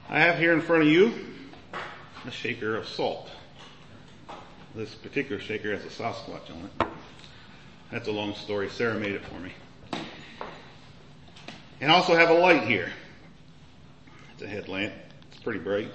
I have here in front of you a shaker of salt. This particular shaker has a Sasquatch on it. That's a long story. Sarah made it for me. And I also have a light here. It's a headlamp. It's pretty bright.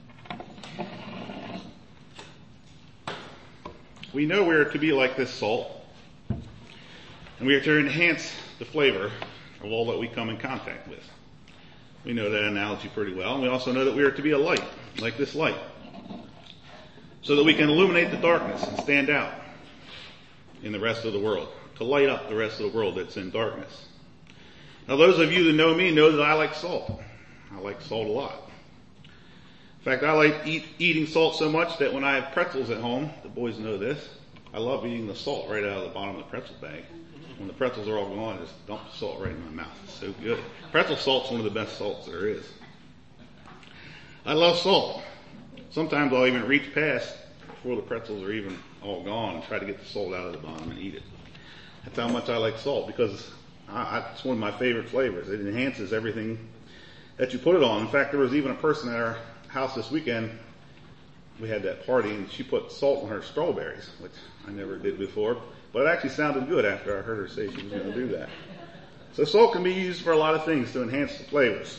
We know we are to be like this salt, and we are to enhance the flavor of all that we come in contact with. We know that analogy pretty well, and we also know that we are to be a light, like this light, so that we can illuminate the darkness and stand out in the rest of the world, to light up the rest of the world that's in darkness. Now, those of you that know me know that I like salt. I like salt a lot. In fact, I like eating salt so much that when I have pretzels at home, the boys know this, I love eating the salt right out of the bottom of the pretzel bag. When the pretzels are all gone, I just dump the salt right in my mouth. It's so good. Pretzel salt's one of the best salts there is. I love salt. Sometimes I'll even reach past before the pretzels are even all gone and try to get the salt out of the bottom and eat it. That's how much I like salt, because it's one of my favorite flavors. It enhances everything that you put it on. In fact, there was even a person at our house this weekend. We had that party, and she put salt on her strawberries, which I never did before. But it actually sounded good after I heard her say she was going to do that. So salt can be used for a lot of things to enhance the flavors.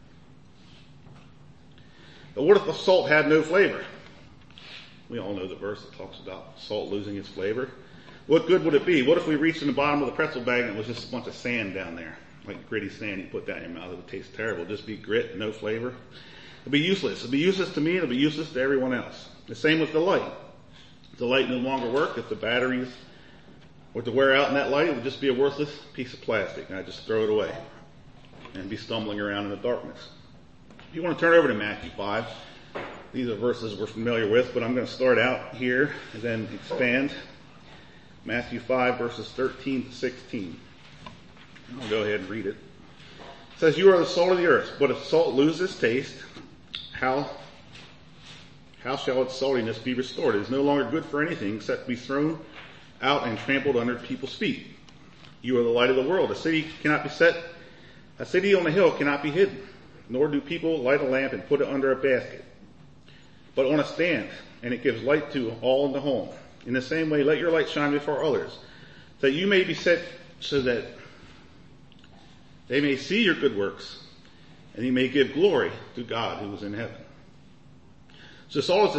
But what if the salt had no flavor? We all know the verse that talks about salt losing its flavor. What good would it be? What if we reached in the bottom of the pretzel bag and it was just a bunch of sand down there? Like gritty sand you put that in your mouth. It would taste terrible. It'd just be grit, no flavor. It'd be useless. It'd be useless to me. It'd be useless to everyone else. The same with the light. If the light no longer worked, if the batteries were to wear out in that light, it would just be a worthless piece of plastic, and I'd just throw it away and be stumbling around in the darkness. If you want to turn over to Matthew 5, these are verses we're familiar with, but I'm going to start out here and then expand. Matthew 5, verses 13 to 16. I'll go ahead and read it. It says, "You are the salt of the earth, but if salt loses taste, how shall its saltiness be restored? It is no longer good for anything except to be thrown out and trampled under people's feet. You are the light of the world. A city on a hill cannot be hidden, nor do people light a lamp and put it under a basket, but on a stand, and it gives light to all in the home. In the same way, let your light shine before others, that you may be set so that they may see your good works, and you may give glory to God who is in heaven." So salt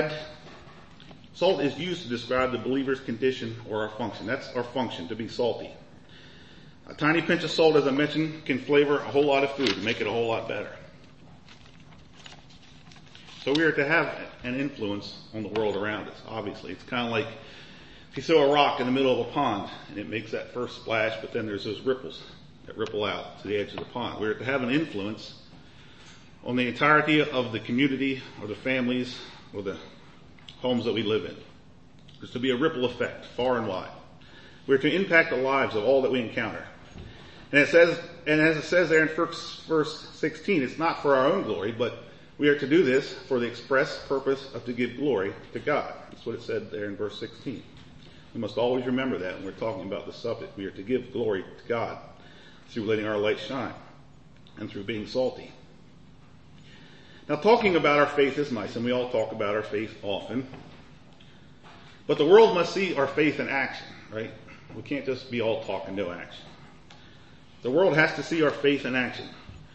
is used to describe the believer's condition or our function. That's our function, to be salty. A tiny pinch of salt, as I mentioned, can flavor a whole lot of food and make it a whole lot better. So we are to have an influence on the world around us, obviously. It's kind of like if you throw a rock in the middle of a pond and it makes that first splash, but then there's those ripples that ripple out to the edge of the pond. We're to have an influence on the entirety of the community or the families or the homes that we live in. There's to be a ripple effect far and wide. We're to impact the lives of all that we encounter. And as it says there in verse 16, it's not for our own glory, but we are to do this for the express purpose of to give glory to God. That's what it said there in verse 16. We must always remember that when we're talking about the subject. We are to give glory to God through letting our light shine and through being salty. Now, talking about our faith is nice, and we all talk about our faith often. But the world must see our faith in action, right? We can't just be all talk and no action. The world has to see our faith in action.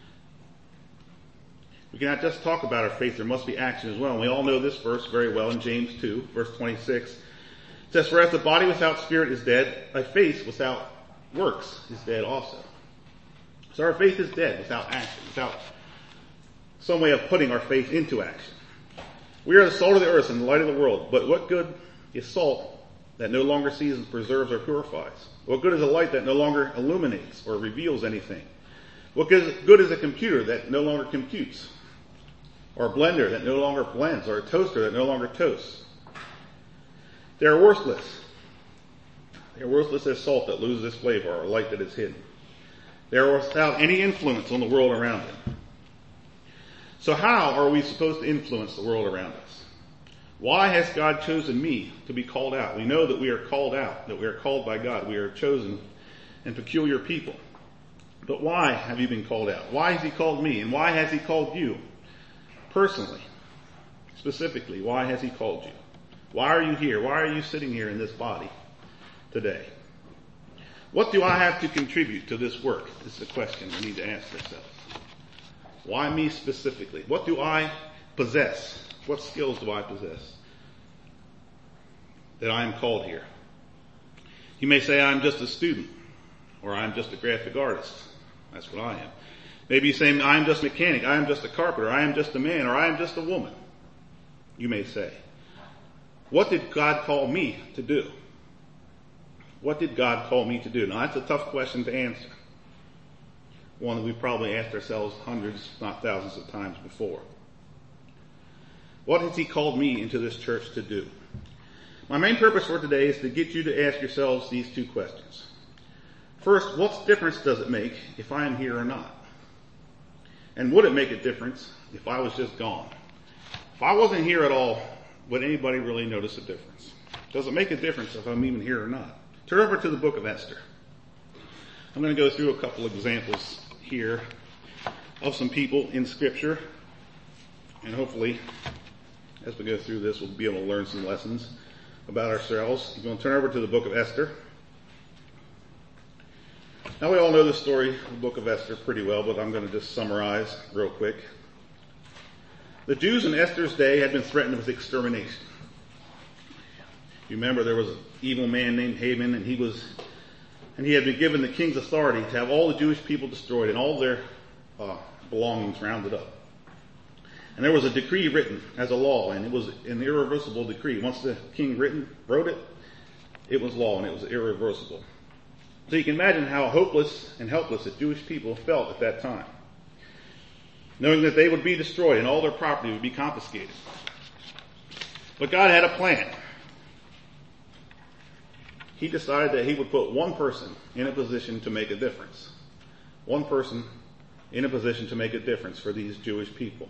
We cannot just talk about our faith. There must be action as well. And we all know this verse very well in James 2, verse 26. It says, "For as the body without spirit is dead, a faith without works is dead also." So our faith is dead without action, without some way of putting our faith into action. We are the salt of the earth and the light of the world. But what good is salt that no longer seasons, preserves, or purifies? What good is a light that no longer illuminates or reveals anything? What good is a computer that no longer computes? Or a blender that no longer blends? Or a toaster that no longer toasts? They are worthless. They are worthless as salt that loses its flavor, or a light that is hidden. They are without any influence on the world around them. So how are we supposed to influence the world around us? Why has God chosen me to be called out? We know that we are called out, that we are called by God. We are chosen and peculiar people. But why have you been called out? Why has he called me? And why has he called you? personally, specifically, why has he called you? Why are you here? Why are you sitting here in this body today? What do I have to contribute to this work? Is the question we need to ask ourselves. Why me specifically? What do I possess? What skills do I possess that I am called here? You may say I'm just a student, or I'm just a graphic artist. That's what I am. Maybe you say I'm just a mechanic, I am just a carpenter, I am just a man, or I am just a woman. You may say. What did God call me to do? What did God call me to do? Now that's a tough question to answer. One that we've probably asked ourselves hundreds, not thousands of times before. What has he called me into this church to do? My main purpose for today is to get you to ask yourselves these two questions. First, what difference does it make if I am here or not? And would it make a difference if I was just gone? If I wasn't here at all, would anybody really notice a difference? Does it make a difference if I'm even here or not? Turn over to the book of Esther. I'm going to go through a couple of examples here of some people in Scripture. And hopefully, as we go through this, we'll be able to learn some lessons about ourselves. You're going to turn over to the book of Esther. Now we all know the story of the book of Esther pretty well, but I'm going to just summarize real quick. The Jews in Esther's day had been threatened with extermination. You remember there was an evil man named Haman, and he had been given the king's authority to have all the Jewish people destroyed and all their belongings rounded up. And there was a decree written as a law, and it was an irreversible decree. Once the king wrote it, it was law, and it was irreversible. So you can imagine how hopeless and helpless the Jewish people felt at that time, knowing that they would be destroyed and all their property would be confiscated. But God had a plan. He decided that he would put one person in a position to make a difference. One person in a position to make a difference for these Jewish people.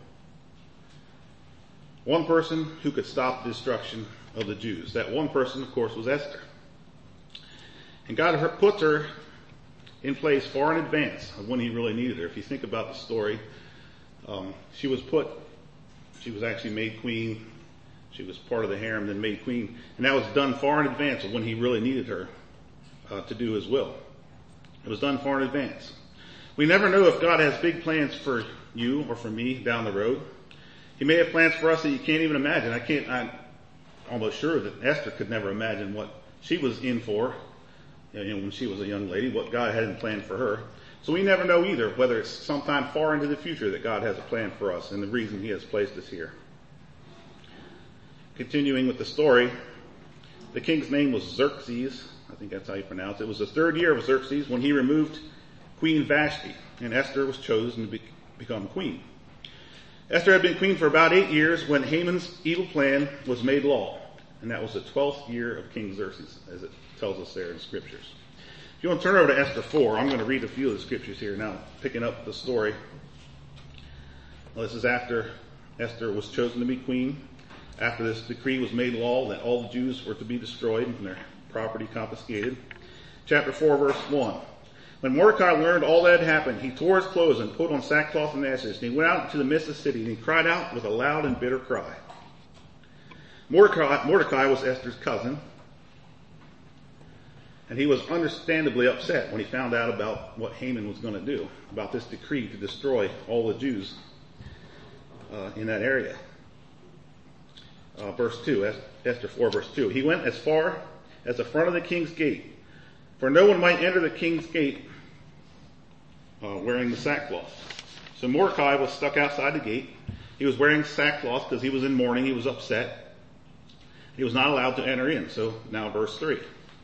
One person who could stop the destruction of the Jews. That one person, of course, was Esther. And God puts her in place far in advance of when he really needed her. If you think about the story, she was actually made queen. She was part of the harem, then made queen. And that was done far in advance of when he really needed her to do his will. It was done far in advance. We never know if God has big plans for you or for me down the road. He may have plans for us that you can't even imagine. I'm almost sure that Esther could never imagine what she was in for, when she was a young lady, what God had in plan for her. So we never know either, whether it's sometime far into the future that God has a plan for us and the reason he has placed us here. Continuing with the story, the king's name was Xerxes. I think that's how you pronounce it. It was the third year of Xerxes when he removed Queen Vashti, and Esther was chosen to become queen. Esther had been queen for about 8 years when Haman's evil plan was made law, and that was the 12th year of King Xerxes, as it tells us there in Scriptures. If you want to turn over to Esther 4, I'm going to read a few of the Scriptures here now, picking up the story. Well, this is after Esther was chosen to be queen. After this decree was made law that all the Jews were to be destroyed and their property confiscated. Chapter 4, verse 1. When Mordecai learned all that had happened, he tore his clothes and put on sackcloth and ashes. And he went out into the midst of the city and he cried out with a loud and bitter cry. Mordecai was Esther's cousin. And he was understandably upset when he found out about what Haman was going to do, about this decree to destroy all the Jews in that area. Verse 2, Esther 4, verse 2. He went as far as the front of the king's gate, for no one might enter the king's gate wearing the sackcloth. So Mordecai was stuck outside the gate. He was wearing sackcloth because he was in mourning. He was upset. He was not allowed to enter in. So now verse 3.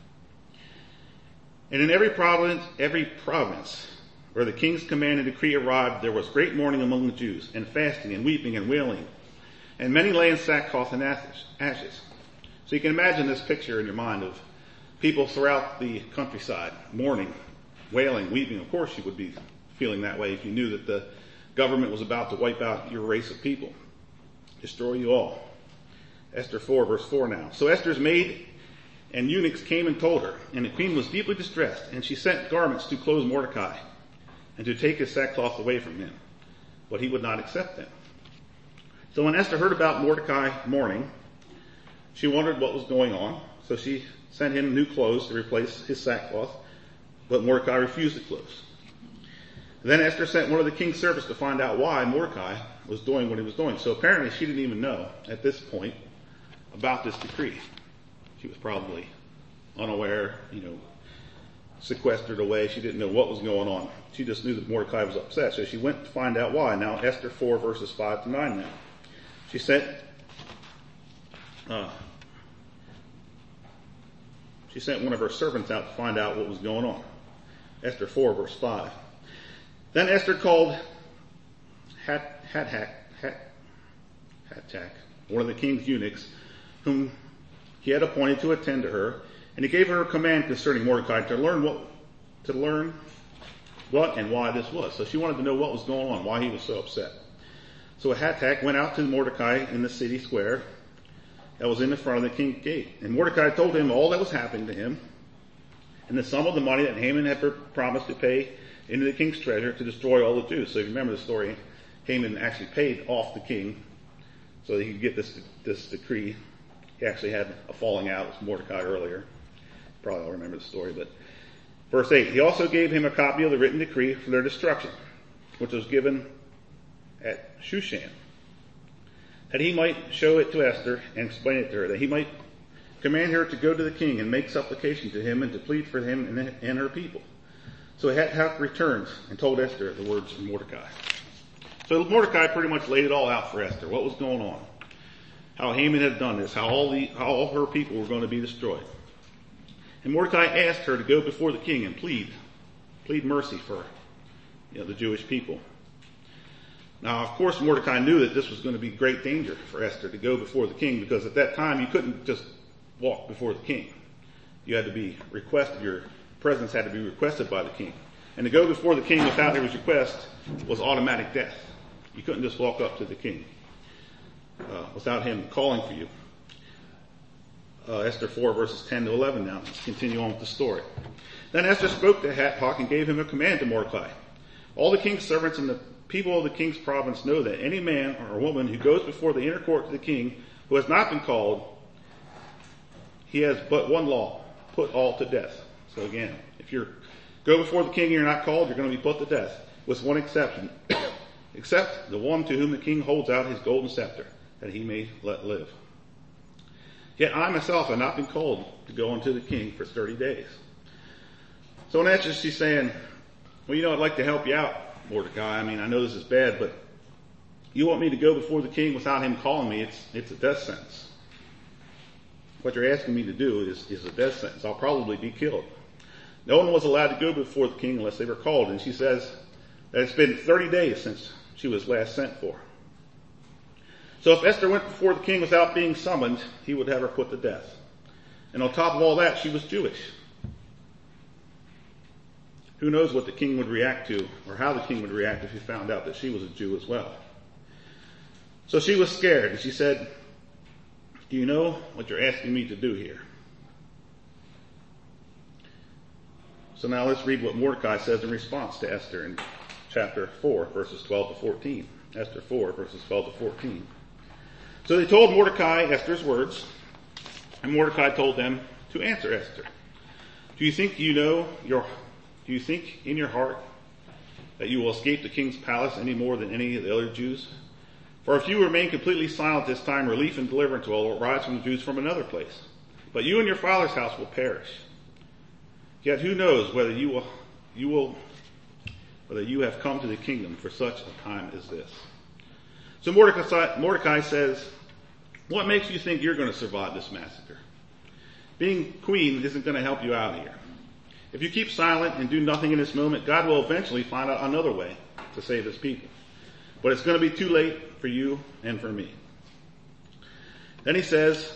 And in every province where the king's command and decree arrived, there was great mourning among the Jews, and fasting and weeping and wailing. And many lay in sackcloth and ashes. So you can imagine this picture in your mind of people throughout the countryside, mourning, wailing, weeping. Of course you would be feeling that way if you knew that the government was about to wipe out your race of people, destroy you all. Esther 4, verse 4 now. So Esther's maid and eunuchs came and told her, and the queen was deeply distressed, and she sent garments to clothe Mordecai and to take his sackcloth away from him. But he would not accept them. So when Esther heard about Mordecai mourning, she wondered what was going on. So she sent him new clothes to replace his sackcloth, but Mordecai refused the clothes. Then Esther sent one of the king's servants to find out why Mordecai was doing what he was doing. So apparently she didn't even know at this point about this decree. She was probably unaware, sequestered away. She didn't know what was going on. She just knew that Mordecai was upset. So she went to find out why. Now Esther 4 verses 5 to 9 now. She sent one of her servants out to find out what was going on. Esther 4 verse 5. Then Esther called Hathach, one of the king's eunuchs, whom he had appointed to attend to her, and he gave her a command concerning Mordecai to learn what and why this was. So she wanted to know what was going on, why he was so upset. So Hathach went out to Mordecai in the city square that was in the front of the king's gate. And Mordecai told him all that was happening to him, and the sum of the money that Haman had promised to pay into the king's treasure to destroy all the Jews. So if you remember the story, Haman actually paid off the king so that he could get this decree. He actually had a falling out with Mordecai earlier. Probably all remember the story, but verse 8, he also gave him a copy of the written decree for their destruction, which was given at Shushan, that he might show it to Esther and explain it to her, that he might command her to go to the king and make supplication to him and to plead for him and her people. So Hathach returned and told Esther the words of Mordecai. So Mordecai pretty much laid it all out for Esther, what was going on, how Haman had done this, how all her people were going to be destroyed. And Mordecai asked her to go before the king and plead mercy for the Jewish people. Now, of course, Mordecai knew that this was going to be great danger for Esther to go before the king, because at that time you couldn't just walk before the king. You had to be requested. Your presence had to be requested by the king. And to go before the king without his request was automatic death. You couldn't just walk up to the king without him calling for you. Esther 4 verses 10 to 11 now. Let's continue on with the story. Then Esther spoke to Hathach and gave him a command to Mordecai. All the king's servants and the people of the king's province know that any man or woman who goes before the inner court to the king who has not been called, he has but one law, put all to death. So again, if you go before the king and you're not called, you're going to be put to death, with one exception, except the one to whom the king holds out his golden scepter, that he may let live. Yet I myself have not been called to go unto the king for 30 days. So in essence, she's saying, well, I'd like to help you out, Mordecai. I know this is bad, but you want me to go before the king without him calling me, it's a death sentence. What you're asking me to do is a death sentence. I'll probably be killed. No one was allowed to go before the king unless they were called. And she says that it's been 30 days since she was last sent for. So if Esther went before the king without being summoned, he would have her put to death. And on top of all that, she was Jewish. Who knows what the king would react to, or how the king would react if he found out that she was a Jew as well. So she was scared, and she said, do you know what you're asking me to do here? So now let's read what Mordecai says in response to Esther in chapter 4, verses 12 to 14. Esther 4, verses 12 to 14. So they told Mordecai Esther's words, and Mordecai told them to answer Esther. Do you think in your heart that you will escape the king's palace any more than any of the other Jews? For if you remain completely silent this time, relief and deliverance will arise from the Jews from another place. But you and your father's house will perish. Yet who knows whether you have come to the kingdom for such a time as this. So Mordecai says, what makes you think you're going to survive this massacre? Being queen isn't going to help you out here. If you keep silent and do nothing in this moment, God will eventually find out another way to save his people. But it's going to be too late for you and for me. Then he says,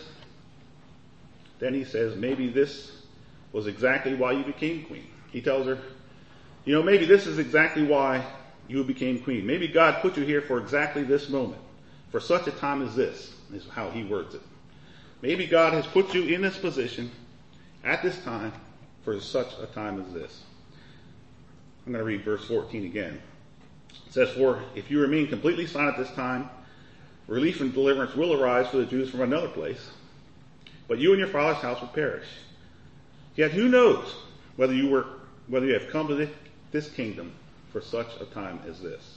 maybe this was exactly why you became queen. He tells her, maybe this is exactly why you became queen. Maybe God put you here for exactly this moment. For such a time as this, is how he words it. Maybe God has put you in this position at this time for such a time as this. I'm going to read verse 14 again. It says, for if you remain completely silent this time, Relief and deliverance will arise for the Jews from another place, but you and your father's house will perish. Yet who knows whether you have come to this kingdom for such a time as this.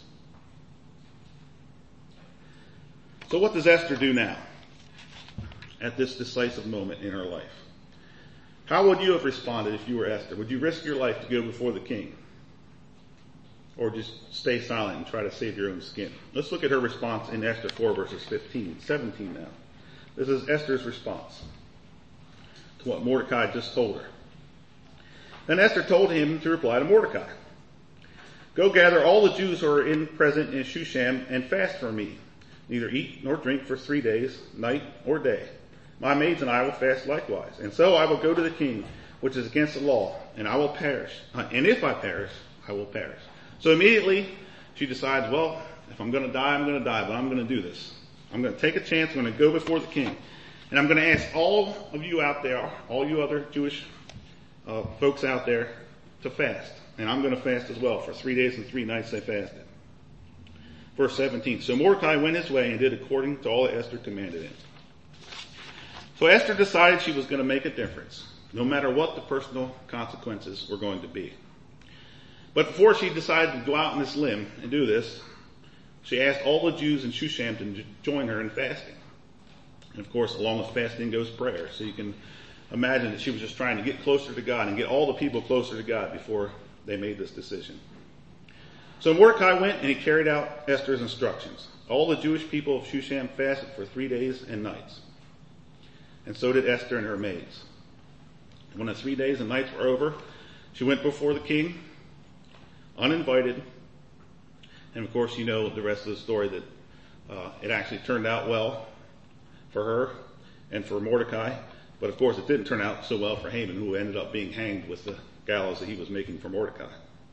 So what does Esther do now at this decisive moment in her life? How would you have responded if you were Esther? Would you risk your life to go before the king? Or just stay silent and try to save your own skin? Let's look at her response in Esther 4 verses 17 now. This is Esther's response to what Mordecai just told her. Then Esther told him to reply to Mordecai, "Go gather all the Jews who are present in Shushan and fast for me. Neither eat nor drink for 3 days, night or day. My maids and I will fast likewise. And so I will go to the king, which is against the law, and I will perish. And if I perish, I will perish." So immediately she decides, well, if I'm going to die, I'm going to die, but I'm going to do this. I'm going to take a chance. I'm going to go before the king. And I'm going to ask all of you out there, all you other Jewish folks out there, to fast. And I'm going to fast as well. For 3 days and 3 nights they fasted. Verse 17. So Mordecai went his way and did according to all that Esther commanded him. So Esther decided she was going to make a difference, no matter what the personal consequences were going to be. But before she decided to go out on this limb and do this, she asked all the Jews in Shushan to join her in fasting. And of course, along with fasting goes prayer. So you can imagine that she was just trying to get closer to God and get all the people closer to God before they made this decision. So Mordecai went and he carried out Esther's instructions. All the Jewish people of Shushan fasted for 3 days and nights. And so did Esther and her maids. And when the 3 days and nights were over, she went before the king, uninvited. And of course, you know the rest of the story, that it actually turned out well for her and for Mordecai. But of course, it didn't turn out so well for Haman, who ended up being hanged with the gallows that he was making for Mordecai.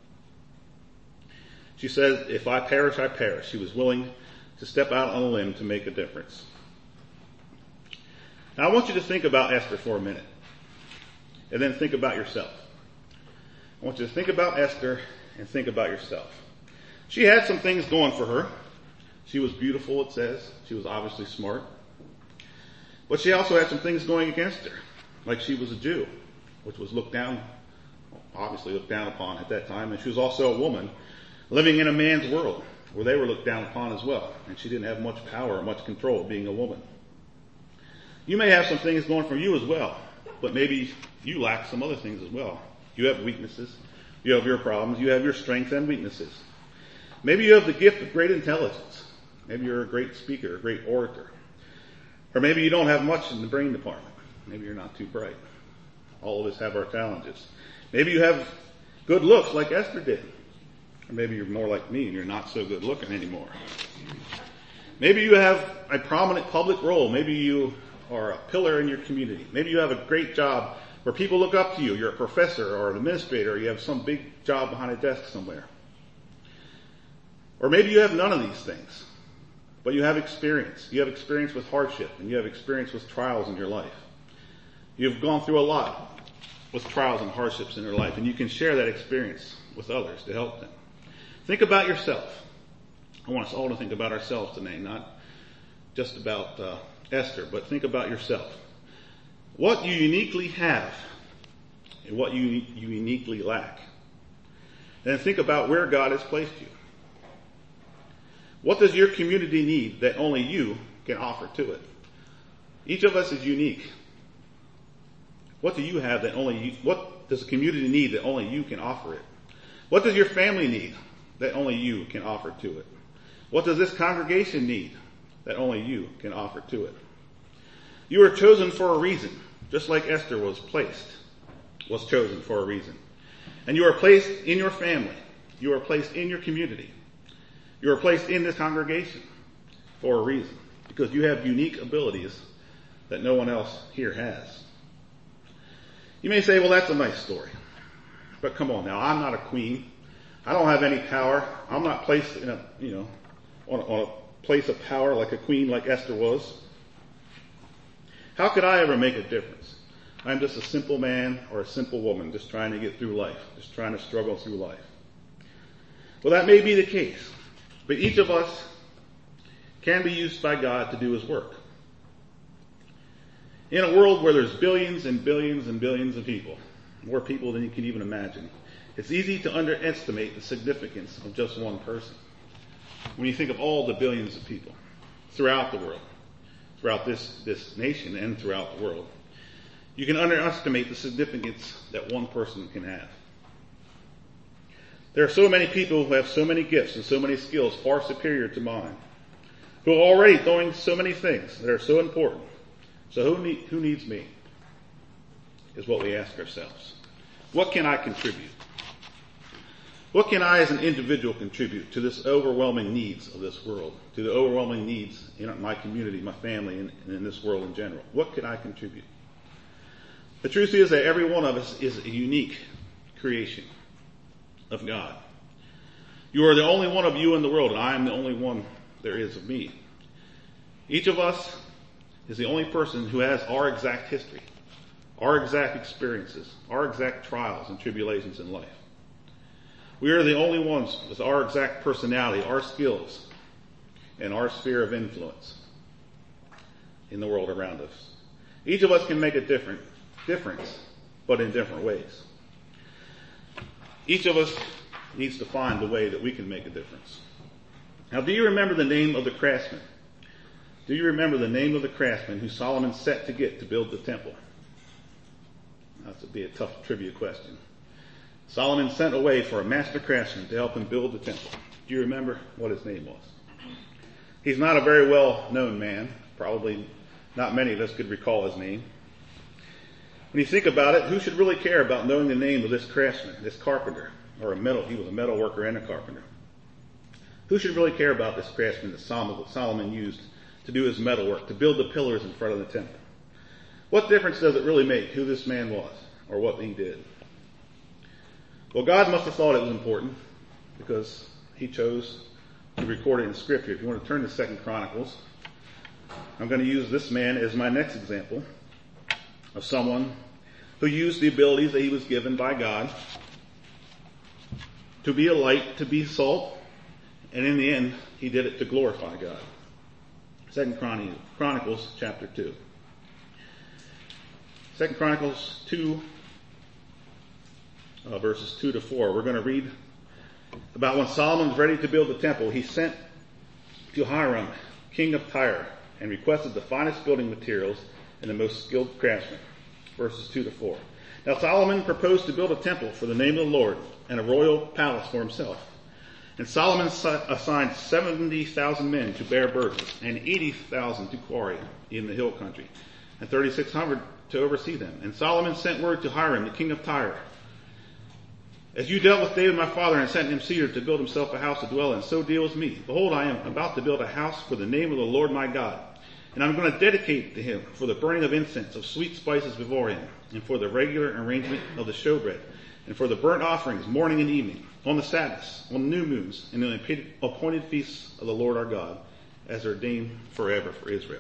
She said, "If I perish, I perish." She was willing to step out on a limb to make a difference. Now I want you to think about Esther for a minute, and then think about yourself. I want you to think about Esther and think about yourself. She had some things going for her. She was beautiful, it says. She was obviously smart. But she also had some things going against her, like she was a Jew, which was obviously looked down upon at that time. And she was also a woman living in a man's world where they were looked down upon as well. And she didn't have much power or much control being a woman. You may have some things going for you as well, but maybe you lack some other things as well. You have weaknesses. You have your problems. You have your strengths and weaknesses. Maybe you have the gift of great intelligence. Maybe you're a great speaker, a great orator. Or maybe you don't have much in the brain department. Maybe you're not too bright. All of us have our challenges. Maybe you have good looks like Esther did. Or maybe you're more like me and you're not so good looking anymore. Maybe you have a prominent public role. Maybe you are a pillar in your community. Maybe you have a great job where people look up to you. You're a professor or an administrator. Or you have some big job behind a desk somewhere. Or maybe you have none of these things, but you have experience. You have experience with hardship, and you have experience with trials in your life. You've gone through a lot with trials and hardships in your life, and you can share that experience with others to help them. Think about yourself. I want us all to think about ourselves today, not just about Esther, but think about yourself. What you uniquely have and what you uniquely lack. And think about where God has placed you. What does your community need that only you can offer to it? Each of us is unique. What do you have that what does the community need that only you can offer it? What does your family need that only you can offer to it? What does this congregation need that only you can offer to it? You are chosen for a reason, just like Esther was chosen for a reason. And you are placed in your family. You are placed in your community. You are placed in this congregation for a reason, because you have unique abilities that no one else here has. You may say, well, that's a nice story. But come on now, I'm not a queen. I don't have any power. I'm not placed in on a place of power like a queen like Esther was. How could I ever make a difference? I'm just a simple man or a simple woman just trying to get through life, just trying to struggle through life. Well, that may be the case. But each of us can be used by God to do his work. In a world where there's billions and billions and billions of people, more people than you can even imagine, it's easy to underestimate the significance of just one person. When you think of all the billions of people throughout the world, throughout this nation and throughout the world, you can underestimate the significance that one person can have. There are so many people who have so many gifts and so many skills far superior to mine, who are already doing so many things that are so important. So who needs me? Is what we ask ourselves. What can I contribute? What can I as an individual contribute to this overwhelming needs of this world, to the overwhelming needs in my community, my family, and in this world in general? What can I contribute? The truth is that every one of us is a unique creation of God. You are the only one of you in the world, and I am the only one there is of me. Each of us is the only person who has our exact history, our exact experiences, our exact trials and tribulations in life. We are the only ones with our exact personality, our skills, and our sphere of influence in the world around us. Each of us can make a difference, but in different ways. Each of us needs to find the way that we can make a difference. Now, do you remember the name of the craftsman? Do you remember the name of the craftsman who Solomon set to get to build the temple? That would be a tough trivia question. Solomon sent away for a master craftsman to help him build the temple. Do you remember what his name was? He's not a very well-known man. Probably not many of us could recall his name. When you think about it, who should really care about knowing the name of this craftsman, this carpenter, he was a metal worker and a carpenter. Who should really care about this craftsman that Solomon used to do his metal work, to build the pillars in front of the temple? What difference does it really make who this man was or what he did? Well, God must have thought it was important because he chose to record it in Scripture. If you want to turn to 2 Chronicles, I'm going to use this man as my next example of someone who used the abilities that he was given by God to be a light, to be salt, and in the end, he did it to glorify God. 2 Chronicles chapter 2. 2 Chronicles 2, verses 2 to 4. We're going to read about when Solomon was ready to build the temple. He sent to Hiram, king of Tyre, and requested the finest building materials and the most skilled craftsmen. Verses 2 to 4. Now Solomon proposed to build a temple for the name of the Lord and a royal palace for himself. And Solomon assigned 70,000 men to bear burdens and 80,000 to quarry in the hill country and 3,600 to oversee them. And Solomon sent word to Hiram, the king of Tyre, as you dealt with David my father and sent him cedar to build himself a house to dwell in, so deal with me. Behold, I am about to build a house for the name of the Lord my God. And I'm going to dedicate it to him for the burning of incense, of sweet spices before him, and for the regular arrangement of the showbread, and for the burnt offerings morning and evening, on the Sabbaths, on new moons, and on the appointed feasts of the Lord our God, as ordained forever for Israel.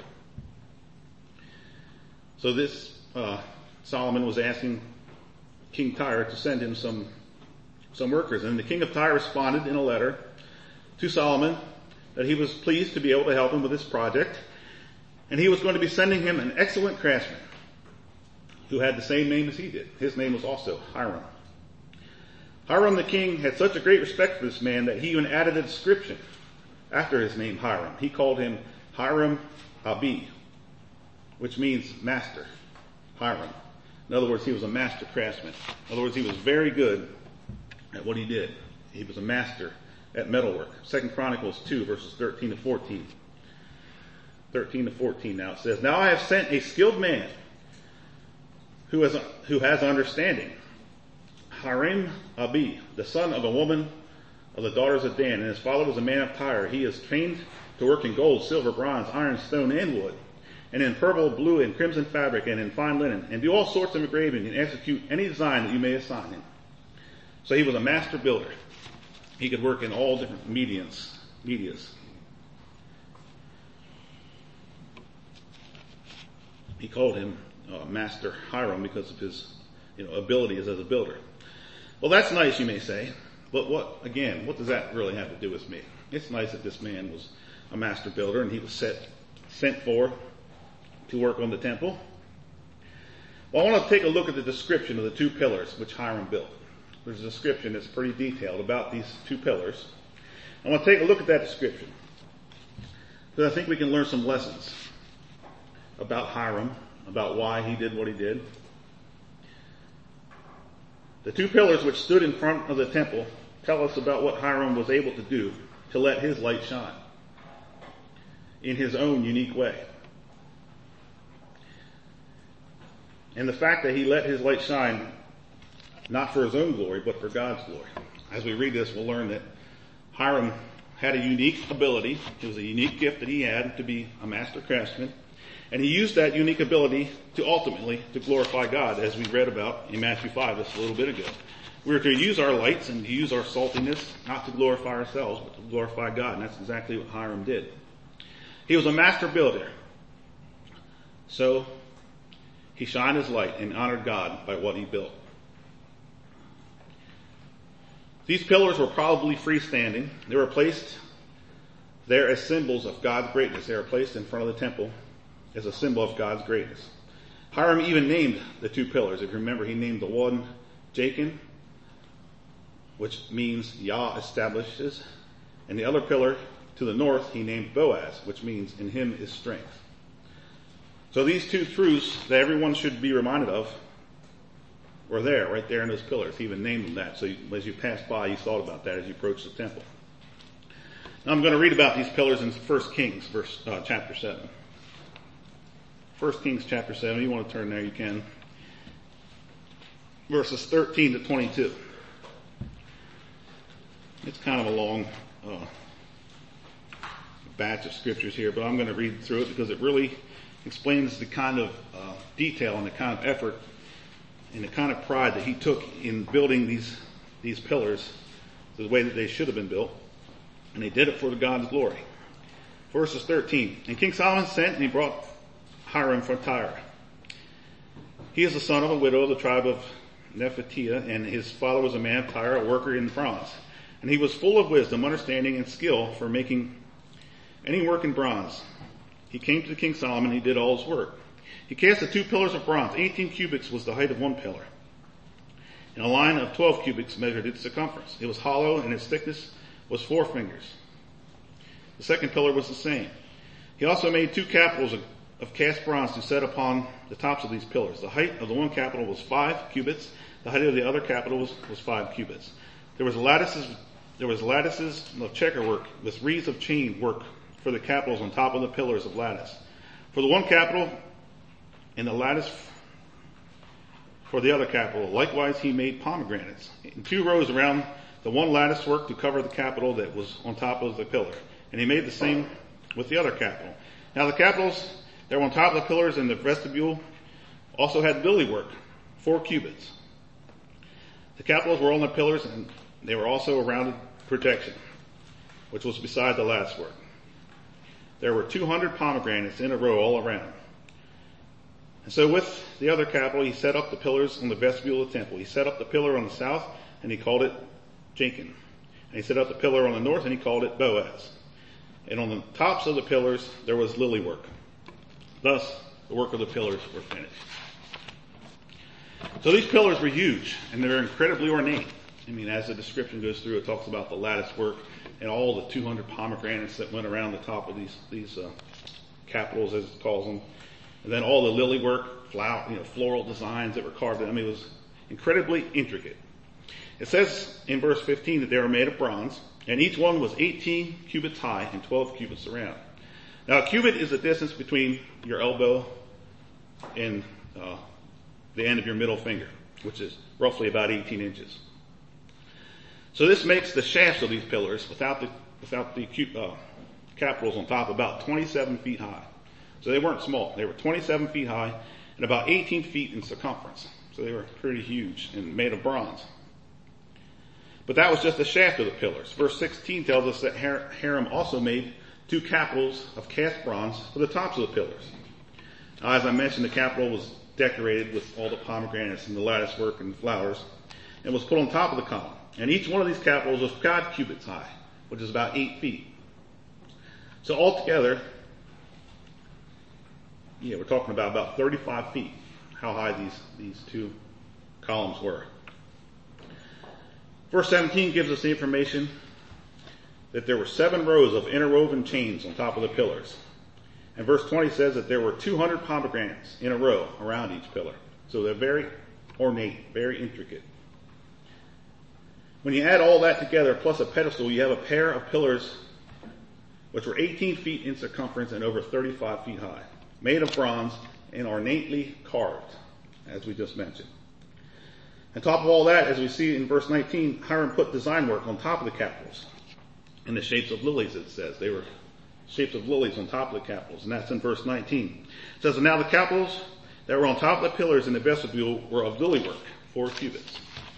So this Solomon was asking King Tyre to send him some workers, and the king of Tyre responded in a letter to Solomon that he was pleased to be able to help him with this project, and he was going to be sending him an excellent craftsman who had the same name as he did. His name was also Hiram. Hiram the king had such a great respect for this man that he even added a description after his name Hiram. He called him Hiram Abi, which means master. Hiram. In other words, he was a master craftsman. In other words, he was very good at what he did. He was a master at metalwork. 2 Chronicles 2, verses 13 to 14. 13 to 14 now. It says, Now I have sent a skilled man who has understanding. Hiram Abi, the son of a woman of the daughters of Dan, and his father was a man of Tyre. He is trained to work in gold, silver, bronze, iron, stone, and wood, and in purple, blue, and crimson fabric, and in fine linen, and do all sorts of engraving, and execute any design that you may assign him. So he was a master builder. He could work in all different medias. He called him Master Hiram because of his abilities as a builder. Well, that's nice, you may say, but what does that really have to do with me? It's nice that this man was a master builder, and he was sent for to work on the temple. Well, I want to take a look at the description of the two pillars which Hiram built. There's a description that's pretty detailed about these two pillars. I want to take a look at that description, because I think we can learn some lessons about Hiram, about why he did what he did. The two pillars which stood in front of the temple tell us about what Hiram was able to do to let his light shine in his own unique way. And the fact that he let his light shine not for his own glory, but for God's glory. As we read this, we'll learn that Hiram had a unique ability. It was a unique gift that he had to be a master craftsman. And he used that unique ability to ultimately to glorify God, as we read about in Matthew 5 just a little bit ago. We are to use our lights and to use our saltiness not to glorify ourselves, but to glorify God. And that's exactly what Hiram did. He was a master builder. So he shined his light and honored God by what he built. These pillars were probably freestanding. They were placed there as symbols of God's greatness. They were placed in front of the temple as a symbol of God's greatness. Hiram even named the two pillars. If you remember, he named the one Jachin, which means Yah establishes, and the other pillar to the north he named Boaz, which means in him is strength. So these two truths that everyone should be reminded of were there, right there in those pillars. He even named them that. So as you passed by, you thought about that as you approached the temple. Now I'm going to read about these pillars in 1 Kings, chapter 7. 1 Kings chapter 7. If you want to turn there, you can. Verses 13 to 22. It's kind of a long batch of scriptures here, but I'm going to read through it because it really explains the kind of detail and the kind of effort and the kind of pride that he took in building these pillars the way that they should have been built. And they did it for God's glory. Verses 13. And King Solomon sent and he brought Hiram from Tyre. He is the son of a widow of the tribe of Nephatiah, and his father was a man of Tyre, a worker in bronze. And he was full of wisdom, understanding, and skill for making any work in bronze. He came to King Solomon, and he did all his work. He cast the two pillars of bronze. 18 cubits was the height of one pillar, and a line of 12 cubits measured its circumference. It was hollow, and its thickness was 4 fingers. The second pillar was the same. He also made 2 capitals of cast bronze to set upon the tops of these pillars. The height of the one capital was 5 cubits. The height of the other capital was 5 cubits. There was lattices of checker work with wreaths of chain work for the capitals on top of the pillars of lattice. For the one capital and the lattice for the other capital, likewise he made pomegranates in 2 rows around the one lattice work to cover the capital that was on top of the pillar. And he made the same with the other capital. Now the capitals that were on top of the pillars in the vestibule also had lily work, 4 cubits. The capitals were on the pillars, and they were also a rounded protection, which was beside the lattice work. There were 200 pomegranates in a row all around. And so with the other capital, he set up the pillars on the vestibule of the temple. He set up the pillar on the south, and he called it Jachin. And he set up the pillar on the north, and he called it Boaz. And on the tops of the pillars, there was lily work. Thus, the work of the pillars were finished. So these pillars were huge, and they're incredibly ornate. I mean, as the description goes through, it talks about the lattice work and all the 200 pomegranates that went around the top of these capitals, as it calls them. And then all the lily work, floral designs that were carved in. I mean, it was incredibly intricate. It says in verse 15 that they were made of bronze, and each one was 18 cubits high and 12 cubits around. Now, a cubit is the distance between your elbow and the end of your middle finger, which is roughly about 18 inches. So this makes the shafts of these pillars, without the capitals on top, about 27 feet high. So they weren't small. They were 27 feet high and about 18 feet in circumference. So they were pretty huge and made of bronze. But that was just the shaft of the pillars. Verse 16 tells us that Hiram also made 2 capitals of cast bronze for the tops of the pillars. Now, as I mentioned, the capital was decorated with all the pomegranates and the lattice work and flowers, and was put on top of the column. And each one of these capitals was 5 cubits high, which is about 8 feet. So altogether, we're talking about 35 feet, how high these two columns were. Verse 17 gives us the information that there were 7 rows of interwoven chains on top of the pillars. And verse 20 says that there were 200 pomegranates in a row around each pillar. So they're very ornate, very intricate. When you add all that together, plus a pedestal, you have a pair of pillars which were 18 feet in circumference and over 35 feet high, made of bronze and ornately carved, as we just mentioned. On top of all that, as we see in verse 19, Hiram put design work on top of the capitals in the shapes of lilies, it says. They were shapes of lilies on top of the capitals, and that's in verse 19. It says, and now the capitals that were on top of the pillars in the vestibule were of lily work, 4 cubits.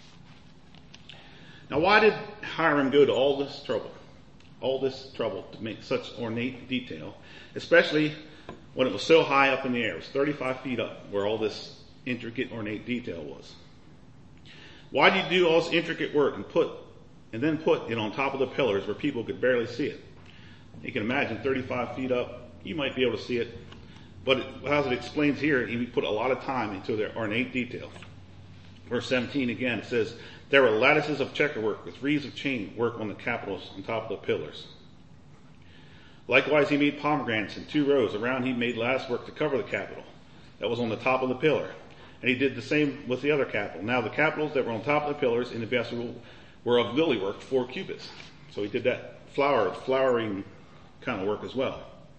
Now why did Hiram go to all this trouble to make such ornate detail, especially when it was so high up in the air? It was 35 feet up where all this intricate ornate detail was. Why do you do all this intricate work and then put it on top of the pillars where people could barely see it? You can imagine 35 feet up, you might be able to see it, but as it explains here, he put a lot of time into their ornate detail. Verse 17 again, it says, there were lattices of checkerwork with wreaths of chain work on the capitals on top of the pillars. Likewise, he made pomegranates in 2 rows. Around he made lattice work to cover the capital that was on the top of the pillar. And he did the same with the other capital. Now the capitals that were on top of the pillars in the vestibule were of lily work, 4 cubits. So he did that flowering kind of work as well.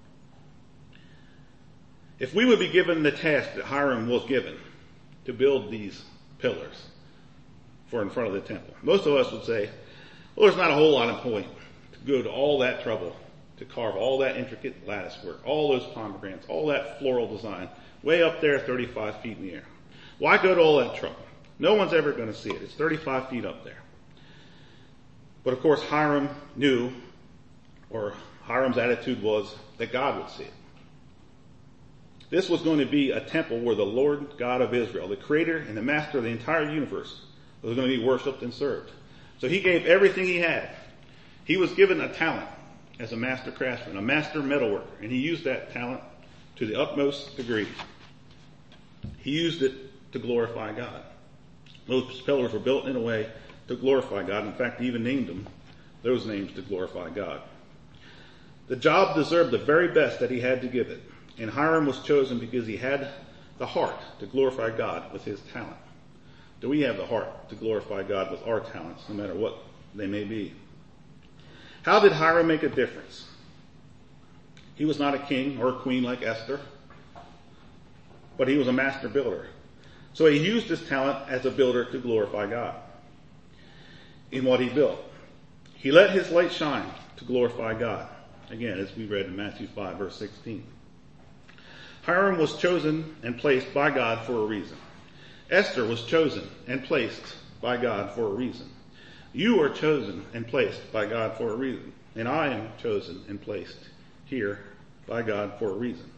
If we would be given the task that Hiram was given to build these pillars for in front of the temple, most of us would say, well, there's not a whole lot of point to go to all that trouble to carve all that intricate lattice work, all those pomegranates, all that floral design, way up there 35 feet in the air. Why go to all that trouble? No one's ever going to see it. It's 35 feet up there. But of course, Hiram knew, or Hiram's attitude was that God would see it. This was going to be a temple where the Lord God of Israel, the creator and the master of the entire universe, was going to be worshipped and served. So he gave everything he had. He was given a talent as a master craftsman, a master metalworker, and he used that talent to the utmost degree. He used it to glorify God. Those pillars were built in a way to glorify God. In fact, he even named them those names to glorify God. The job deserved the very best that he had to give it. And Hiram was chosen because he had the heart to glorify God with his talent. Do we have the heart to glorify God with our talents, no matter what they may be? How did Hiram make a difference? He was not a king or a queen like Esther, but he was a master builder. So he used his talent as a builder to glorify God in what he built. He let his light shine to glorify God. Again, as we read in Matthew 5, verse 16. Hiram was chosen and placed by God for a reason. Esther was chosen and placed by God for a reason. You are chosen and placed by God for a reason. And I am chosen and placed here by God for a reason.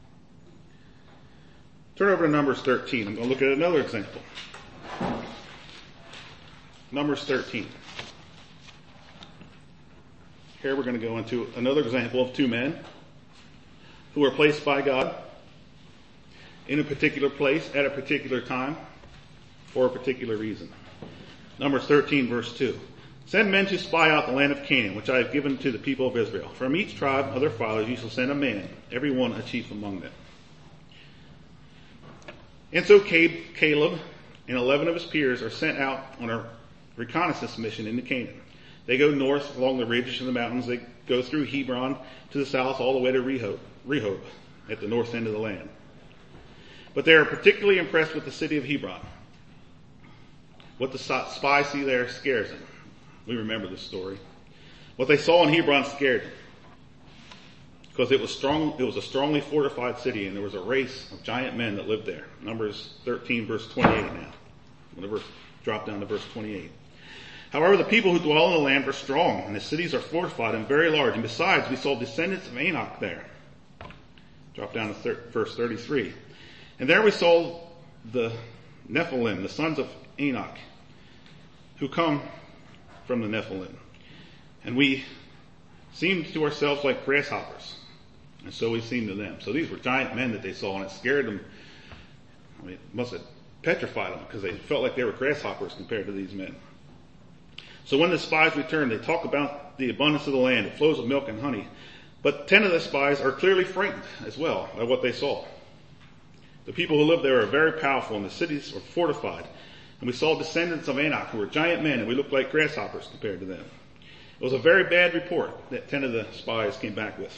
Turn over to Numbers 13. I'm going to look at another example. Numbers 13. Here we're going to go into another example of 2 men who were placed by God in a particular place at a particular time for a particular reason. Numbers 13, verse 2. Send men to spy out the land of Canaan, which I have given to the people of Israel. From each tribe of their fathers you shall send a man, every one a chief among them. And so Caleb and 11 of his peers are sent out on a reconnaissance mission into Canaan. They go north along the ridges and the mountains. They go through Hebron to the south all the way to Rehob at the north end of the land. But they are particularly impressed with the city of Hebron. What the spies see there scares them. We remember this story. What they saw in Hebron scared them. Because it was a strongly fortified city, and there was a race of giant men that lived there. Numbers 13, verse 28 now. I'm going to drop down to verse 28. However, the people who dwell in the land are strong, and the cities are fortified and very large. And besides, we saw descendants of Anak there. Drop down to verse 33. And there we saw the Nephilim, the sons of Anak, who come from the Nephilim. And we seemed to ourselves like grasshoppers. And so we seemed to them. So these were giant men that they saw, and it scared them. I mean, it must have petrified them because they felt like they were grasshoppers compared to these men. So when the spies returned, they talk about the abundance of the land. It flows with milk and honey. But 10 of the spies are clearly frightened as well by what they saw. The people who lived there are very powerful, and the cities were fortified. And we saw descendants of Anak who were giant men, and we looked like grasshoppers compared to them. It was a very bad report that 10 of the spies came back with.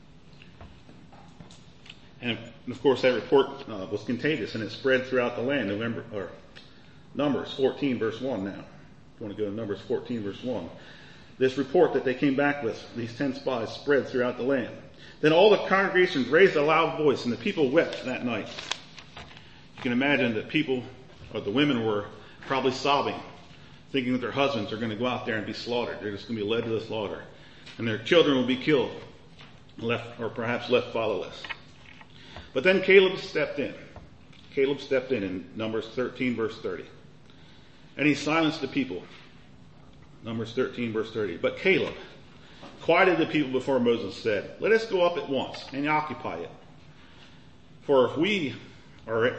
And of course that report was contagious, and it spread throughout the land. Numbers 14 verse 1 now. You want to go to Numbers 14 verse 1. This report that they came back with, these 10 spies, spread throughout the land. Then all the congregations raised a loud voice, and the people wept that night. You can imagine that people, or the women, were probably sobbing, thinking that their husbands are going to go out there and be slaughtered. They're just going to be led to the slaughter. And their children will be killed, or perhaps left fatherless. But then Caleb stepped in. Caleb stepped in Numbers 13 verse 30. And he silenced the people. Numbers 13 verse 30. But Caleb quieted the people before Moses, said, "Let us go up at once and occupy it. For we are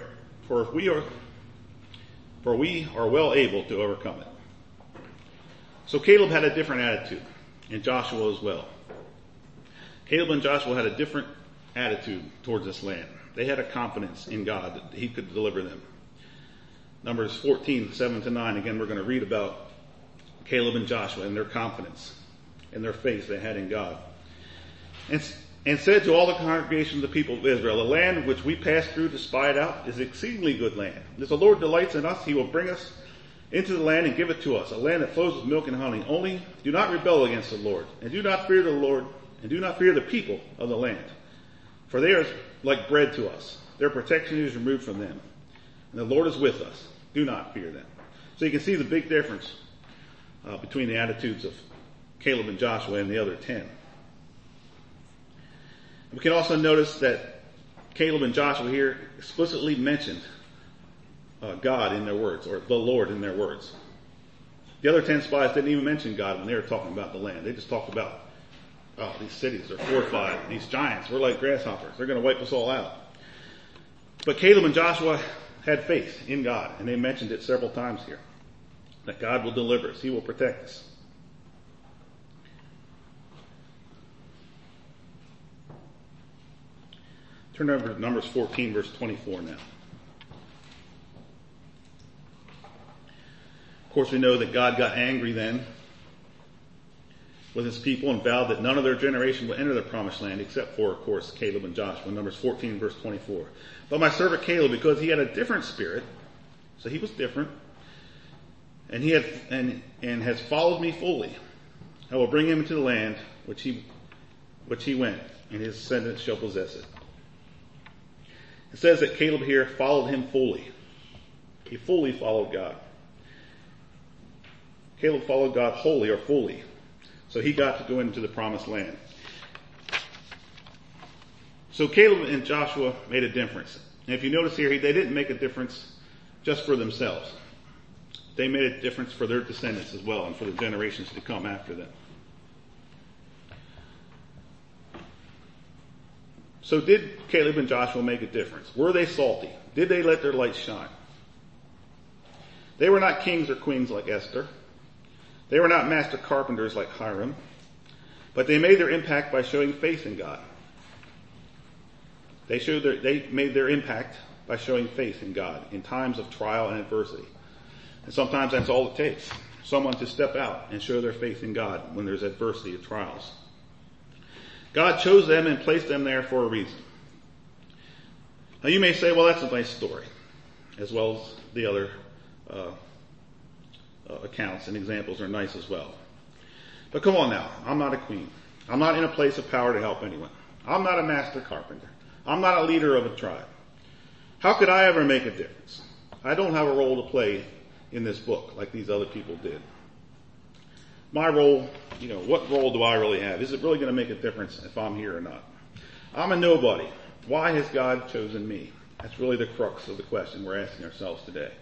well able to overcome it." So Caleb had a different attitude, and Joshua as well. Caleb and Joshua had a different attitude towards this land. They had a confidence in God that he could deliver them. Numbers 14, 7-9. Again, we're going to read about Caleb and Joshua and their confidence and their faith they had in God. And said to all the congregation of the people of Israel, "The land which we passed through to spy it out is exceedingly good land. If the Lord delights in us, he will bring us into the land and give it to us, a land that flows with milk and honey. Only do not rebel against the Lord, and do not fear the Lord, and do not fear the people of the land. For they are like bread to us. Their protection is removed from them. And the Lord is with us. Do not fear them." So you can see the big difference between the attitudes of Caleb and Joshua and the other 10. We can also notice that Caleb and Joshua here explicitly mentioned God in their words, or the Lord in their words. The other 10 spies didn't even mention God when they were talking about the land. They just talked about, oh, these cities are fortified. These giants, we're like grasshoppers. They're going to wipe us all out. But Caleb and Joshua had faith in God, and they mentioned it several times here, that God will deliver us. He will protect us. Turn over to Numbers 14, verse 24 now. Of course, we know that God got angry then with his people and vowed that none of their generation would enter the promised land except for, of course, Caleb and Joshua. Numbers 14, verse 24. But my servant Caleb, because he had a different spirit, so he was different, and has followed me fully, I will bring him into the land which he went, and his descendants shall possess it. It says that Caleb here followed him fully. He fully followed God. Caleb followed God wholly or fully. So he got to go into the promised land. So Caleb and Joshua made a difference. And if you notice here, they didn't make a difference just for themselves. They made a difference for their descendants as well and for the generations to come after them. So did Caleb and Joshua make a difference? Were they salty? Did they let their light shine? They were not kings or queens like Esther. They were not master carpenters like Hiram. But they made their impact by showing faith in God. They made their impact by showing faith in God in times of trial and adversity. And sometimes that's all it takes. Someone to step out and show their faith in God when there's adversity or trials. God chose them and placed them there for a reason. Now you may say, well, that's a nice story, as well as the other accounts and examples are nice as well. But come on now, I'm not a queen. I'm not in a place of power to help anyone. I'm not a master carpenter. I'm not a leader of a tribe. How could I ever make a difference? I don't have a role to play in this book like these other people did. My role, what role do I really have? Is it really going to make a difference if I'm here or not? I'm a nobody. Why has God chosen me? That's really the crux of the question we're asking ourselves today.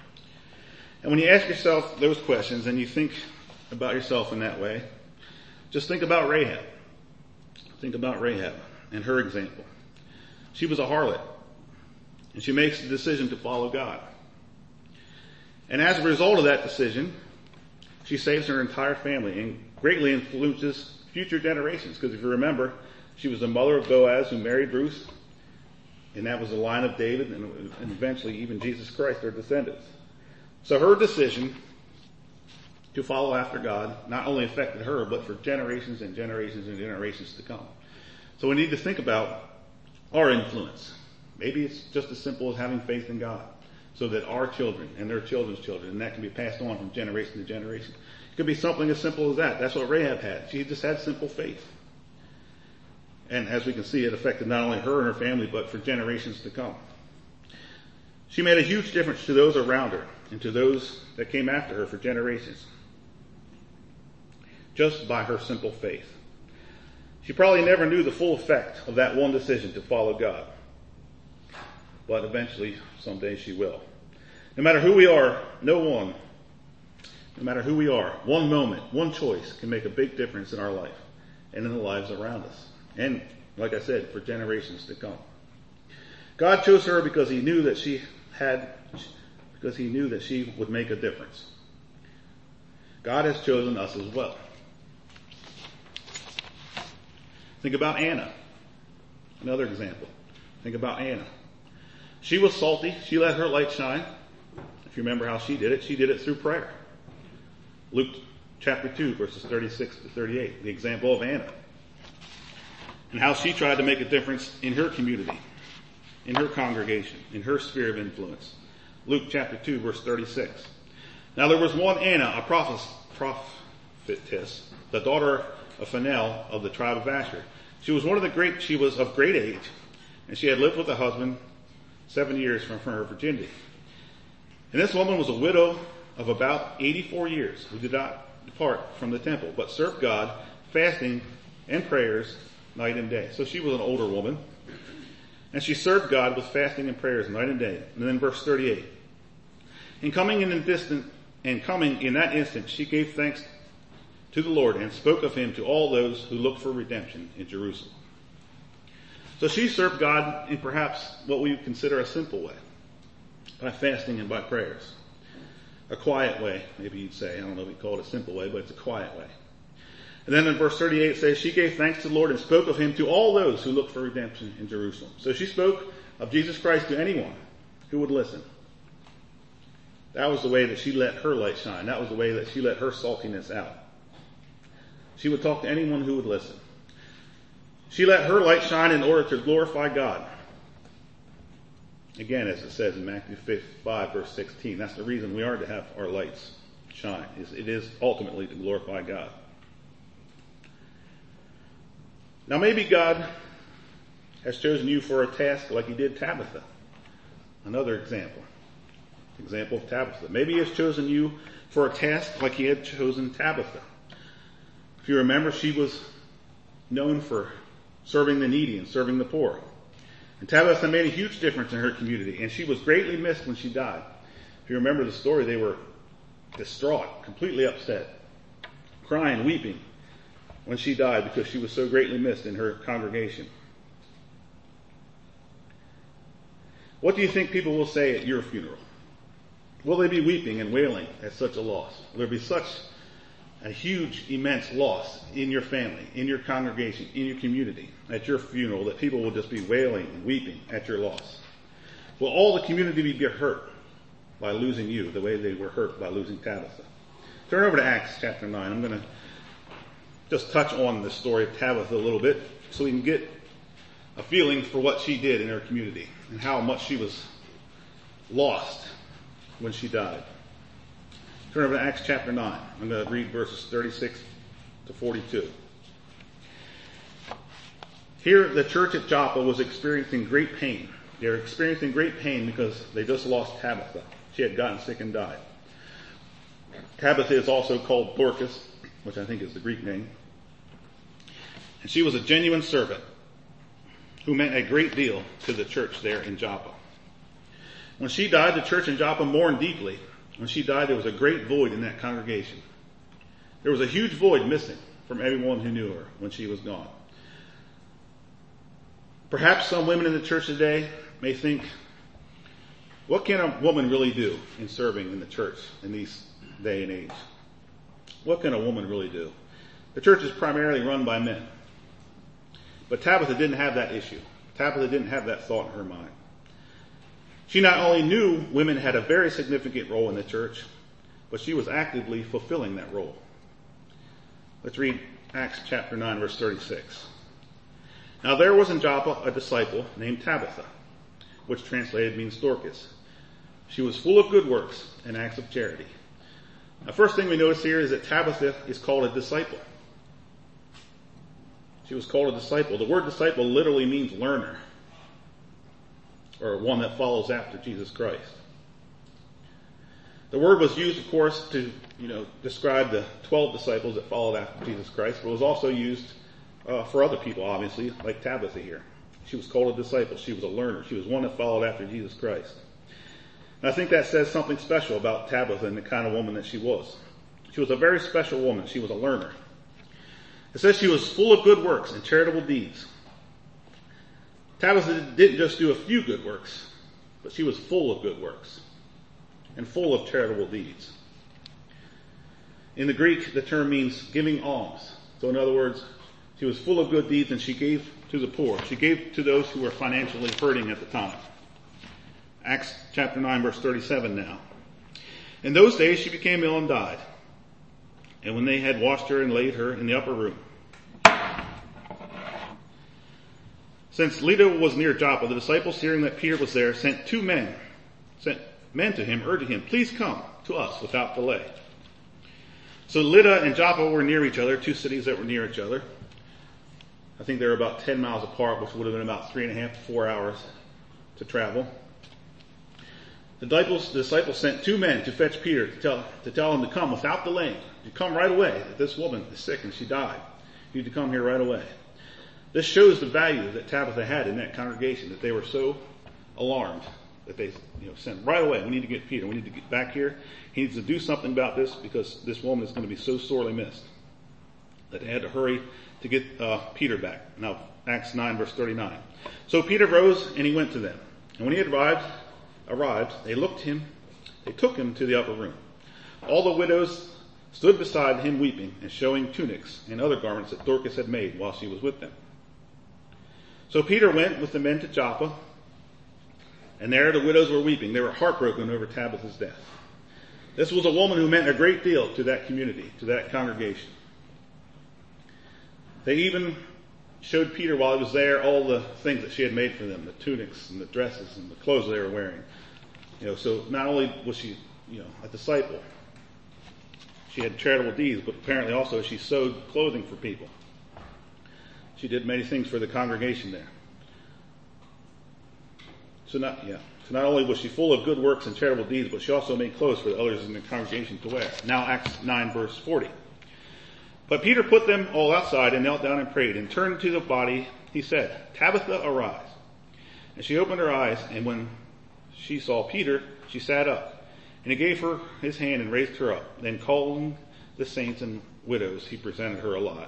And when you ask yourself those questions and you think about yourself in that way, Just think about Rahab. Think about Rahab and her example. She was a harlot, and she makes the decision to follow God. And as a result of that decision, she saves her entire family and greatly influences future generations. Because if you remember, she was the mother of Boaz, who married Ruth, and that was the line of David and eventually even Jesus Christ, their descendants. So her decision to follow after God not only affected her, but for generations and generations and generations to come. So we need to think about our influence. Maybe it's just as simple as having faith in God, so that our children and their children's children, and that can be passed on from generation to generation. It could be something as simple as that. That's what Rahab had. She just had simple faith. And as we can see, it affected not only her and her family, but for generations to come. She made a huge difference to those around her and to those that came after her for generations, just by her simple faith. She probably never knew the full effect of that one decision to follow God. But eventually, someday she will. No matter who we are, no matter who we are, one moment, one choice can make a big difference in our life and in the lives around us. And, like I said, for generations to come. God chose her because he knew that she would make a difference. God has chosen us as well. Think about Anna. Another example. Think about Anna. She was salty. She let her light shine. If you remember how she did it through prayer. Luke chapter 2, verses 36 to 38. The example of Anna. And how she tried to make a difference in her community, in her congregation, in her sphere of influence. Luke chapter 2, verse 36. Now there was one Anna, a prophetess, the daughter of Phanuel of the tribe of Asher. She was of great age, and she had lived with a husband 7 years from her virginity. And this woman was a widow of about 84 years, who did not depart from the temple, but served God, fasting and prayers night and day. So she was an older woman, and she served God with fasting and prayers night and day. And then verse 38. And coming in that instant, she gave thanks to the Lord and spoke of him to all those who looked for redemption in Jerusalem. So she served God in perhaps what we would consider a simple way, by fasting and by prayers. A quiet way, maybe you'd say. I don't know if we call it a simple way, but it's a quiet way. And then in verse 38 it says, she gave thanks to the Lord and spoke of him to all those who looked for redemption in Jerusalem. So she spoke of Jesus Christ to anyone who would listen. That was the way that she let her light shine. That was the way that she let her saltiness out. She would talk to anyone who would listen. She let her light shine in order to glorify God. Again, as it says in Matthew 5, verse 16, that's the reason we are to have our lights shine. It is ultimately to glorify God. Now maybe God has chosen you for a task like he did Tabitha. Another example of Tabitha. Maybe he has chosen you for a task like he had chosen Tabitha. If you remember, she was known for serving the needy and serving the poor. And Tabitha made a huge difference in her community, and she was greatly missed when she died. If you remember the story, they were distraught, completely upset, crying, weeping when she died because she was so greatly missed in her congregation. What do you think people will say at your funeral? Will they be weeping and wailing at such a loss? Will there be such a huge, immense loss in your family, in your congregation, in your community, at your funeral, that people will just be wailing and weeping at your loss? Will all the community be hurt by losing you the way they were hurt by losing Tabitha? Turn over to Acts chapter 9. I'm going to just touch on the story of Tabitha a little bit so we can get a feeling for what she did in her community and how much she was lost when she died. Turn over to Acts chapter 9. I'm going to read verses 36 to 42. Here, the church at Joppa was experiencing great pain. They were experiencing great pain because they just lost Tabitha. She had gotten sick and died. Tabitha is also called Dorcas, which I think is the Greek name. And she was a genuine servant who meant a great deal to the church there in Joppa. When she died, the church in Joppa mourned deeply. When she died, there was a great void in that congregation. There was a huge void missing. from everyone who knew her when she was gone. Perhaps some women in the church today may think, what can a woman really do in serving in the church in this day and age? What can a woman really do? The church is primarily run by men. But Tabitha didn't have that issue. Tabitha didn't have that thought in her mind. She not only knew women had a very significant role in the church, but she was actively fulfilling that role. Let's read Acts chapter 9, verse 36. Now there was in Joppa a disciple named Tabitha, which translated means Dorcas. She was full of good works and acts of charity. Now first thing we notice here is that Tabitha is called a disciple. She was called a disciple. The word disciple literally means learner, or one that follows after Jesus Christ. The word was used, of course, to, describe the 12 disciples that followed after Jesus Christ, but it was also used for other people, obviously, like Tabitha here. She was called a disciple. She was a learner. She was one that followed after Jesus Christ. And I think that says something special about Tabitha and the kind of woman that she was. She was a very special woman. She was a learner. It says she was full of good works and charitable deeds. Tabitha didn't just do a few good works, but she was full of good works and full of charitable deeds. In the Greek, the term means giving alms. So in other words, she was full of good deeds and she gave to the poor. She gave to those who were financially hurting at the time. Acts chapter 9, verse 37 now. In those days she became ill and died. And when they had washed her and laid her in the upper room. Since Lydda was near Joppa, the disciples, hearing that Peter was there, sent men to him, urging him, please come to us without delay. So Lydda and Joppa were near each other, two cities that were near each other. I think they were about 10 miles apart, which would have been about 3.5 to 4 hours to travel. The disciples sent 2 men to fetch Peter to tell him to come without delaying. To come right away. That this woman is sick and she died. You need to come here right away. This shows the value that Tabitha had in that congregation, that they were so alarmed that they sent right away. We need to get Peter. We need to get back here. He needs to do something about this because this woman is going to be so sorely missed. That they had to hurry to get Peter back. Now, Acts 9, verse 39. So Peter rose and he went to them. And when he had arrived, they took him to the upper room. All the widows stood beside him weeping and showing tunics and other garments that Dorcas had made while she was with them. So Peter went with the men to Joppa, and there the widows were weeping. They were heartbroken over Tabitha's death. This was a woman who meant a great deal to that community, to that congregation. They even showed Peter while he was there all the things that she had made for them, the tunics and the dresses and the clothes they were wearing. So not only was she, a disciple, she had charitable deeds, but apparently also she sewed clothing for people. She did many things for the congregation there. So not only was she full of good works and charitable deeds, but she also made clothes for the others in the congregation to wear. Now Acts 9, verse 40. But Peter put them all outside and knelt down and prayed, and turned to the body, he said, Tabitha, arise. And she opened her eyes, and when she saw Peter, she sat up. And he gave her his hand and raised her up. Then calling the saints and widows, he presented her alive.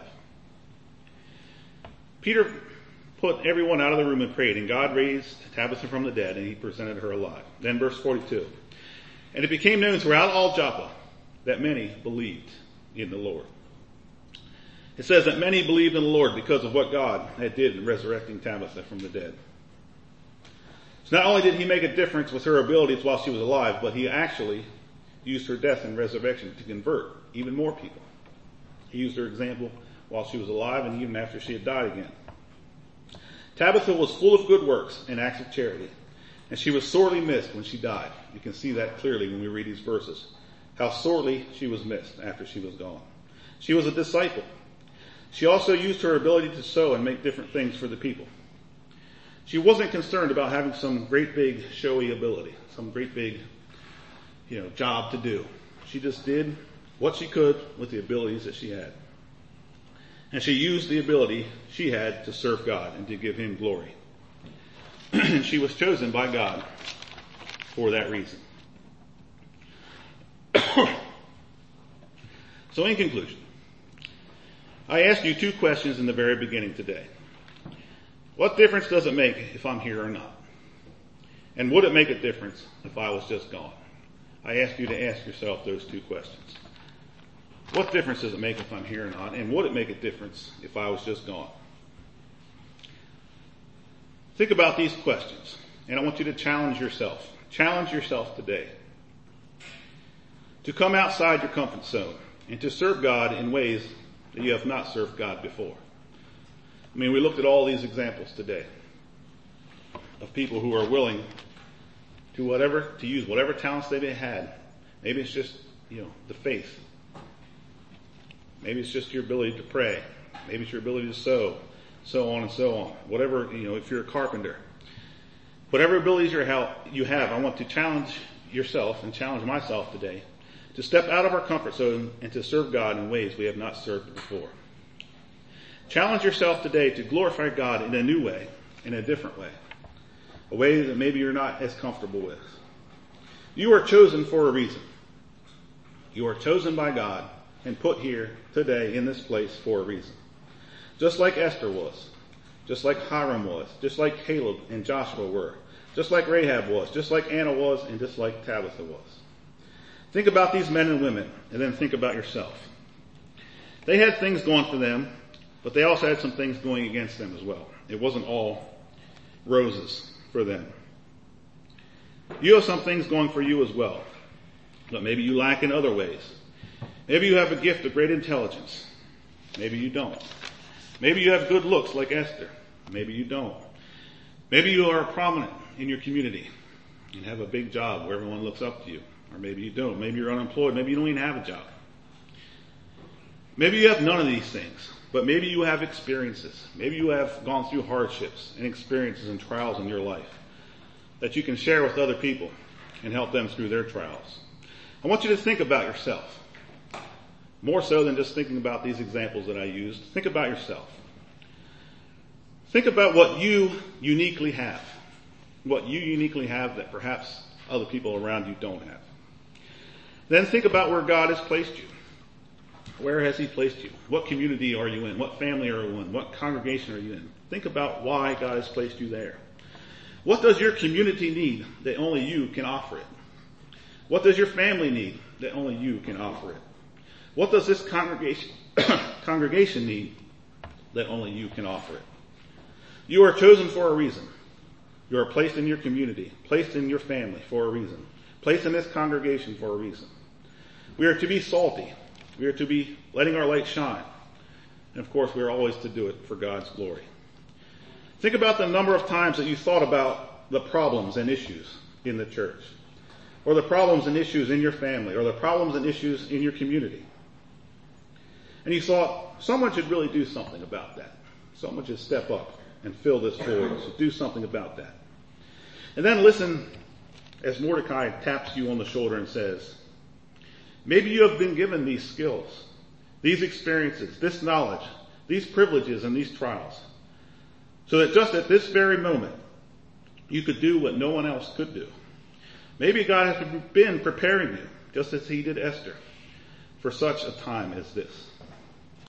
Peter put everyone out of the room and prayed, and God raised Tabitha from the dead, and he presented her alive. Then verse 42. And it became known throughout all Joppa that many believed in the Lord. It says that many believed in the Lord because of what God had did in resurrecting Tabitha from the dead. So not only did he make a difference with her abilities while she was alive, but he actually used her death and resurrection to convert even more people. He used her example while she was alive and even after she had died again. Tabitha was full of good works and acts of charity, and she was sorely missed when she died. You can see that clearly when we read these verses, how sorely she was missed after she was gone. She was a disciple. She also used her ability to sew and make different things for the people. She wasn't concerned about having some great big showy ability, some great big, job to do. She just did what she could with the abilities that she had. And she used the ability she had to serve God and to give him glory. And she was chosen by God for that reason. So in conclusion, I asked you two questions in the very beginning today. What difference does it make if I'm here or not? And would it make a difference if I was just gone? I asked you to ask yourself those two questions. What difference does it make if I'm here or not? And would it make a difference if I was just gone? Think about these questions, and I want you to challenge yourself. Challenge yourself today to come outside your comfort zone and to serve God in ways that you have not served God before. I mean, we looked at all these examples today of people who are willing to use whatever talents they may have had. Maybe it's just, the faith. Maybe it's just your ability to pray. Maybe it's your ability to sew, so on and so on. Whatever, if you're a carpenter. Whatever abilities you have, I want to challenge yourself and challenge myself today to step out of our comfort zone and to serve God in ways we have not served before. Challenge yourself today to glorify God in a new way, in a different way. A way that maybe you're not as comfortable with. You are chosen for a reason. You are chosen by God and put here today in this place for a reason. Just like Esther was. Just like Hiram was. Just like Caleb and Joshua were. Just like Rahab was. Just like Anna was. And just like Tabitha was. Think about these men and women, and then think about yourself. They had things going for them, but they also had some things going against them as well. It wasn't all roses for them. You have some things going for you as well, but maybe you lack in other ways. Maybe you have a gift of great intelligence. Maybe you don't. Maybe you have good looks like Esther. Maybe you don't. Maybe you are prominent in your community and have a big job where everyone looks up to you. Or maybe you don't. Maybe you're unemployed. Maybe you don't even have a job. Maybe you have none of these things, but maybe you have experiences. Maybe you have gone through hardships and experiences and trials in your life that you can share with other people and help them through their trials. I want you to think about yourself. More so than just thinking about these examples that I used. Think about yourself. Think about what you uniquely have. What you uniquely have that perhaps other people around you don't have. Then think about where God has placed you. Where has He placed you? What community are you in? What family are you in? What congregation are you in? Think about why God has placed you there. What does your community need that only you can offer it? What does your family need that only you can offer it? What does this congregation need that only you can offer it? You are chosen for a reason. You are placed in your community, placed in your family for a reason, placed in this congregation for a reason. We are to be salty. We are to be letting our light shine. And of course, we are always to do it for God's glory. Think about the number of times that you thought about the problems and issues in the church, or the problems and issues in your family, or the problems and issues in your community. And you thought, someone should really do something about that. Someone should step up and fill this void, should do something about that. And then listen as Mordecai taps you on the shoulder and says, maybe you have been given these skills, these experiences, this knowledge, these privileges and these trials, so that just at this very moment, you could do what no one else could do. Maybe God has been preparing you, just as He did Esther, for such a time as this.